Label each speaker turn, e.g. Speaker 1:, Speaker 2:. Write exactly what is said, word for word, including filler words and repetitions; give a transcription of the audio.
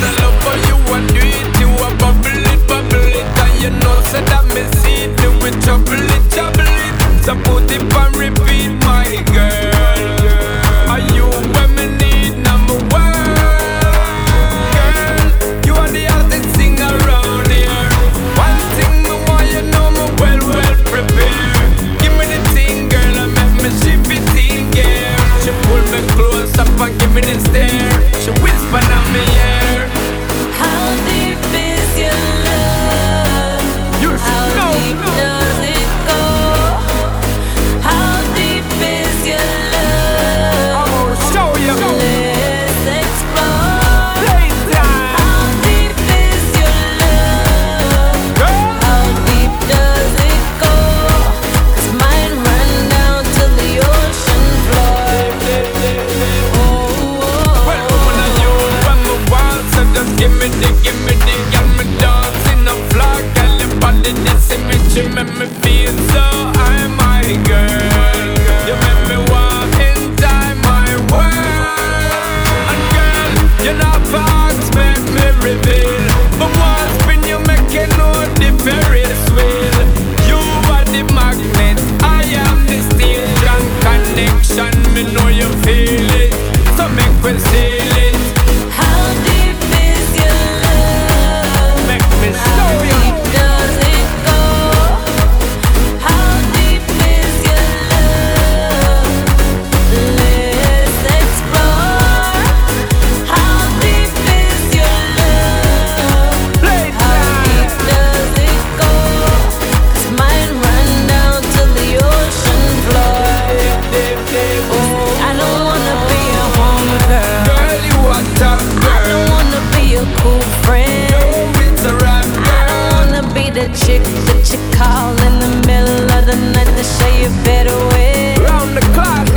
Speaker 1: I love for you and do it. You a bubble it, bubble it, and you know say that me see it. Do it, trouble it, trouble it. So put it on repeat, my girl. Are you when me need number one? Girl, you are the hottest thing around here. One thing me want you know me well, well prepared. Give me the thing, girl, and make me shift it in gear. She pull me close up and give me the stare. She whisper in my ear.
Speaker 2: How deep is your love?
Speaker 1: You should
Speaker 2: How
Speaker 1: know,
Speaker 2: deep
Speaker 1: know.
Speaker 2: does it go? How deep is your love?
Speaker 1: I'm gonna show you.
Speaker 2: Let's explore.
Speaker 1: Playtime.
Speaker 2: How deep is your love?
Speaker 1: Girl.
Speaker 2: How deep does it go? 'Cause mine run down to the ocean floor. Oh,
Speaker 1: Well, woman, are you when me want? So just give me the, give me the, got me dancing a flock. Girl, your body this image, you make me feel so high, my girl. You make me walk inside my world. And girl, you know facts make me reveal. But once when you make it know the Ferris wheel. You are the magnet, I am the steel. Strong connection, me know you feel it. So make we seal it.
Speaker 2: how deep is your love?
Speaker 1: Make me
Speaker 2: How
Speaker 1: show you.
Speaker 2: deep does it go? How deep is your love? Let's explore. How deep is your love? How deep does it go? 'Cause mine run down to the ocean floor. I don't wanna be a home girl.
Speaker 1: Girl, you are top
Speaker 2: I
Speaker 1: girl.
Speaker 2: don't wanna be a cool friend.
Speaker 1: Oh, it's a rap
Speaker 2: I
Speaker 1: girl.
Speaker 2: don't wanna be the chick that you call in the middle of the night to show you better way.
Speaker 1: Round the clock.